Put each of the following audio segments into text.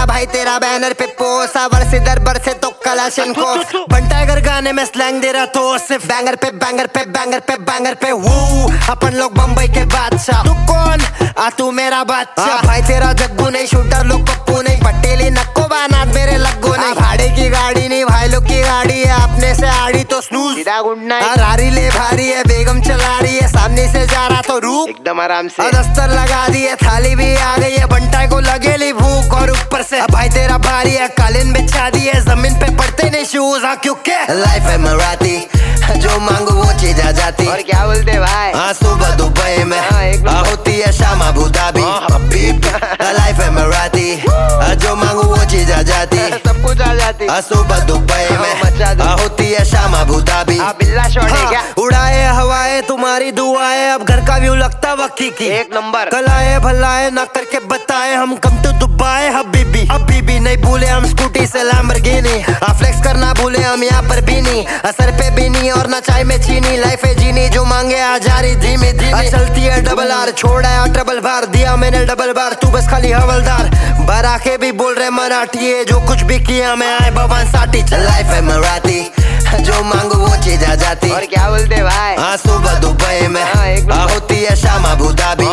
गेला भाई तेरा बैनर पे पोस्ट, आवर से दर बर से तो कलाशन को बंटा अगर गाने में स्लैंग दे रहा तो सिर्फ बैंगर पे बैंगर पे बैंगर पे बैंगर पे वो अपन लोग बम्बई के बादशाह। तू कौन आ तू मेरा बच्चा, भाई तेरा जग्गू नहीं, शूटर लोग पप्पू नहीं, पटेली नक्को बानात मेरे लग्गू नहीं। भाड़े की गाड़ी नहीं भाई लोग की गाड़ी है, अपने से आड़ी तो स्नूज सीधा गुंडा है। रारी ले भारी है, बेगम चला रही है, सामने से जा रहा तो रूप एकदम आराम से दस्तर लगा दी है, थाली भी आ गई है, बंटा को लगेली भूख और ऊपर से भाई तेरा भारी है, कालीन बिछा दी है, जमीन पे पड़ते नहीं शूज। हाँ क्योंकि लाइफ है मराठी, जो मांगो वो चीज आ जाती। और क्या बोलते भाई, हाँ सुबह दुबई में होती है शाम अबू धाबी। लाइफ है मराठी, जो मांगो वो चीज आ जाती, सब कुछ आ जाती। सुबह दुबई में होती है शाम अबू धाबी। बिल्ला शॉट है क्या, उड़ाए हवाए तुम्हारी दुआएं, अब घर का व्यू लगता वक्की की एक नंबर। कलाए भलाए ना करके बताए, हम कम तो दुबाए हबीबी। अभी नहीं भूले हम स्कूटी से लैम्बोर्गिनी, फ्लेक्स करना भूले हम यहाँ पर भी नहीं, असर पे भी नहीं और ना चाय में चीनी। लाइफ है जीनी जो मांगे आ जा रही धीमी धीमी, चलती है डबल आर छोड़ा है ट्रबल बार, दिया मैंने डबल बार तू बस खाली हवलदार। बारा के भी बोल रहे मराठी है, जो कुछ भी किया मैं आए भगवान साठी। लाइफ है मराठी, जो मांगो वो चीज आ जाती। और क्या बोलते भाई, हाँ सुबह दुबई में होती है शाम अबू धाबी।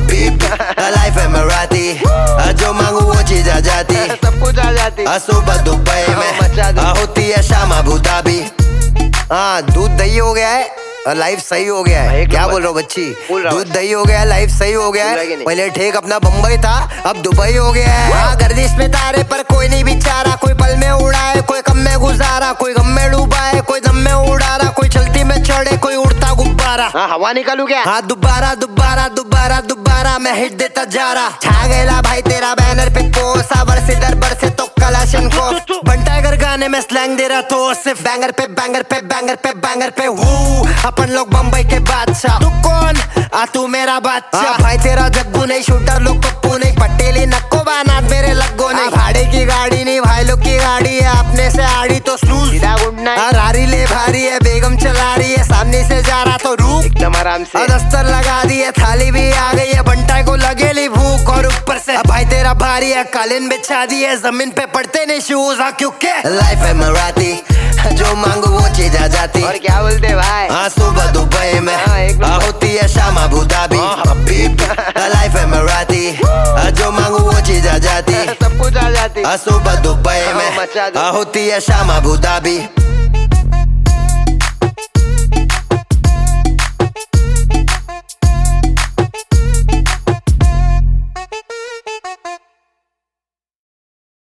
लाइफ है मराठी, जो मांगो वो चीज आ जाती, सब कुछ आ जाती। सुबह दुबई में होती है शाम अबू धाबी। हाँ दूध दही हो गया है, लाइफ सही हो गया है। क्या बोल रहे हो बच्ची, दूध दही हो गया, लाइफ सही हो गया है। पहले ठेक अपना बम्बई था, अब दुबई हो गया है। हाँ गर्दिश में तारे पर कोई नहीं बिचारा, कोई पल में उड़ाए, कोई कम में गुजारा, कोई गम में डूबा है, कोई दम में उड़ा रहा, कोई चलती में चढ़े, कोई उड़ता गुब्बारा। हाँ हवा निकालू क्या, हाँ दोबारा दोबारा दोबारा दोबारा मैं हिट देता जा रहा। छा गया भाई तेरा बैनर पे पोस्ट, आवर से दर बर से तो कलाशन को बंटा अगर गाने में स्लैंग दे रहा तो सिर्फ बैंगर पे बैंगर पे बैंगर पे बैंगर पे वो अपन लोग बम्बई के बादशाह। तू कौन आ तू मेरा बच्चा, भाई तेरा जग्गू नहीं, शूटर लोग पप्पू नहीं, पटेली नक्को बानात मेरे लग्गो नहीं। भाड़े की गाड़ी नहीं भाई लोग की गाड़ी है, अपने से आड़ी तो स्नूज सीधा गुंडा है। रारी ले भारी है, बेगम चला रही है, सामने से जा रहा तो रूप एकदम आराम से दस्तर लगा दी है, थाली भी आ गई है, बंटा को लगेली भूख और ऊपर से भाई तेरा भारी है, कालीन बिछा दी है, जमीन पे पड़ते नहीं शूज। हाँ क्योंकि लाइफ है मराठी, जो मांगो वो चीज आ जाती। और क्या बोलते भाई, हाँ सुबह दुबई में होती है शाम अबू धाबी। लाइफ है मराठी, जो मांगो वो चीज आ जाती, सब कुछ आ जाती। सुबह दुबई में होती है शाम अबू धाबी।